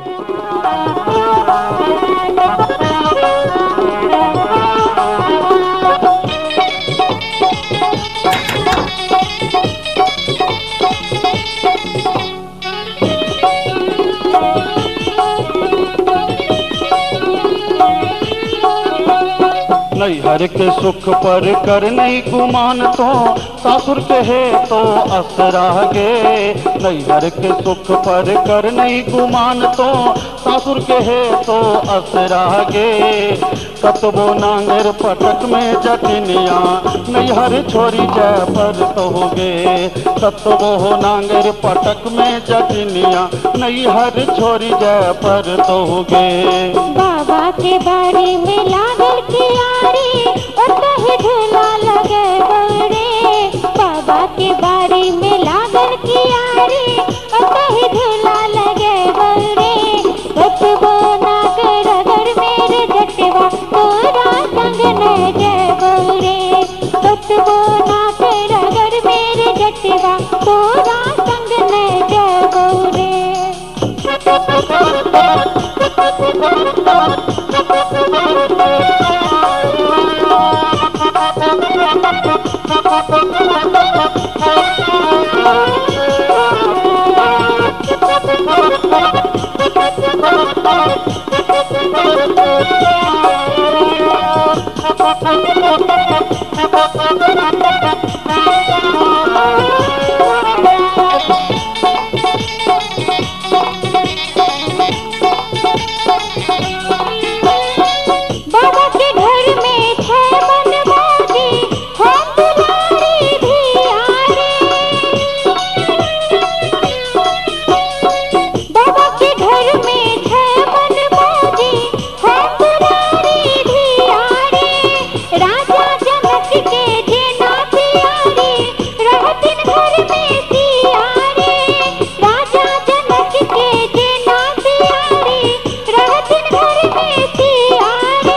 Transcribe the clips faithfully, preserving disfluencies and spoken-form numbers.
नैहर के सुख पर कर नहीं गुमान तो सासुर कहे तो असरा गे। नैहर के सुख पर कर नहीं गुमान तो सासुर कहे तो असरा गे। कतबो नांगर पटक में जटनिया नैहर छोरी जय पर तो गे। कतबो नांगर पटक में जटनिया नैहर छोरी जय पर तो गे। बाबा के बारी में लागल कियारी और कहीं झूला लगे बड़े। बाबा के बारी में लागल कियारी और कहीं झूला लगे बड़े। कतबो नागर अगर मेरे जटवा तोरा संग न जय बड़े। कतबो नागर अगर मेरे जटवा तोरा संग न जय बड़े। बाबा के घर में छह मन मोदी हम दुलारी भी आरे। बाबा के घर में छह मन मोदी हम दुलारी भी आरे। राजा जनक के जेना सियारी रहतिन घर में सियारे। राजा जनक के जेना सियारी रहतिन घर में सियारे।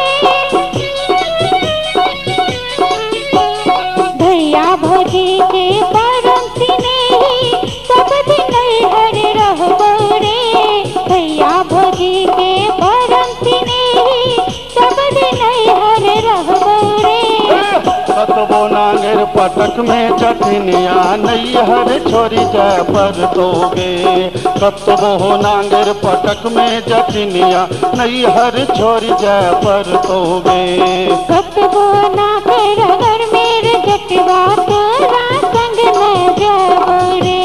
भैया भौजी के परम स्नेही सब दिन नैहर रहबो रे। भैया भौजी के परम स्नेही सब दिन नैहर रहबो रे। कतबो नांगर पटक में जटनिया नैहर छोरी जय पर तो गे। कतबो नांगर पटक में जटनिया नैहर छोरी जय पर तो गे। कतबो नागर अगर मेरे जटवा तोरा संग न जाबो रे।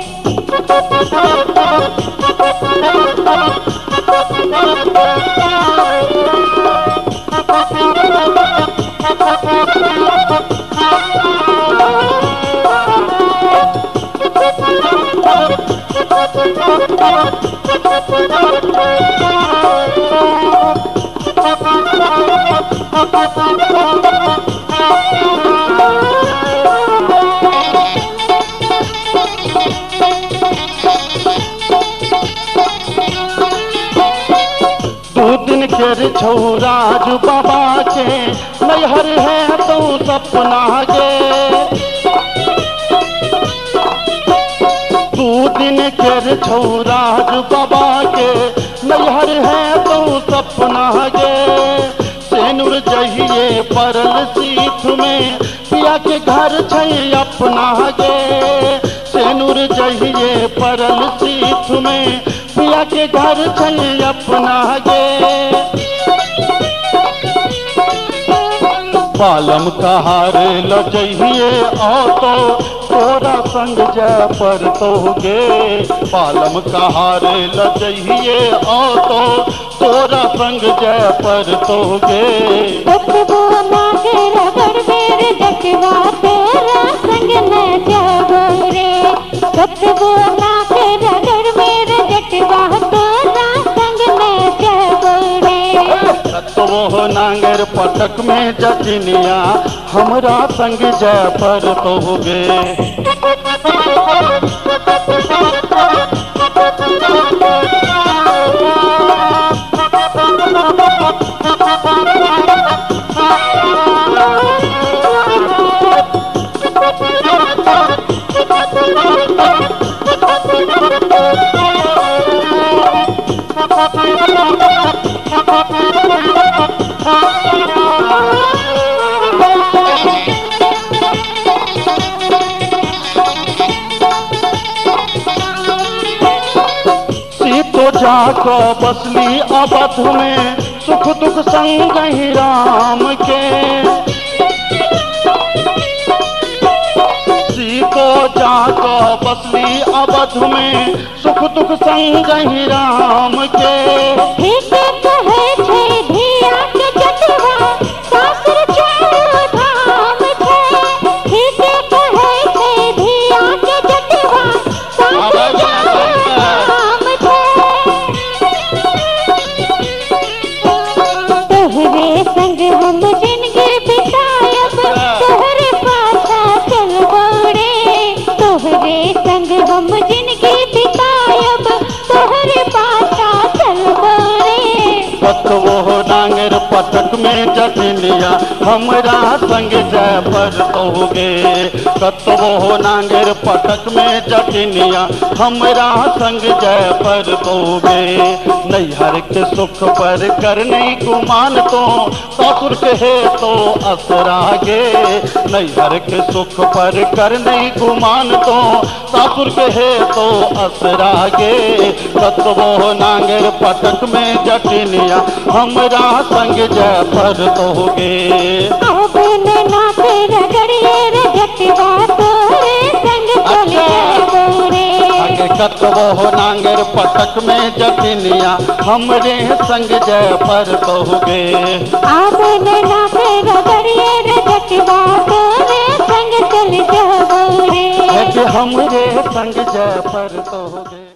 दो दिन के छौराज बाबा के नैहर है तो सपना गे। दो दिन के छौराज बाबा के नैहर है तो सपना गे। सेनुर जहिए परल सीठ में पिया के घर छै अपना गे। सेनुर जहिए परल सीठ में पिया के घर छै अपना गे। पालम कहार ल जहिए आओ तो तोरा संग जय पर तो गे। पालम कहार ल जहिए आओ तो तोरा संग जय पर तो गे। कतबो नागर अगर मेरे जटवा तोरा संग न जाबो रे। कतबो नागर अगर मेरे जटवा तोरा संग न जाबो रे। कतबो नांगर पटक में जटनिया हमरा संग जय पर तो गे। सीतो जाको बसली अवध में सुख दुख संग ही राम के। सीतो जाको बसली अवध में सुख दुख संग ही राम के। ठीके कहे छे धिया के जटवा सासुर चारो धाम छे। ठीके कहे छे धिया के जटवा सासुर चारो धाम छे। तोहरे संग हम जिंदगी बितायब तोहरे पाछा चलबो रे। तोहरे संग हम जिंदगी बितायब तोहरे पाछा चलबो रे। कतवो डांगर पटक में जटिनिया हमरा संग जय पर तोगे। कतवो नांगर पटक में जटिनिया हमरा संग जय पर तोगे। नैहर के सुख पर कर नहीं गुमान तो ससुर कहे तो असरागे। नैहर के सुख पर कर नहीं गुमान तो ससुर कहे तो असरागे। कतवो नांगर पटक में जटिनिया हमरा संग जय पर तोगे। अब नैना पे रगड़िए रे जटवा तोरे संग चले जाबो रे। आगे कतवो नांगर पटक में जटिनिया हमरे संग जय पर तोगे। अब नैना पे रगड़िए रे जटवा तोरे संग चले जाबो रे। हमरे संग जय पर तोगे।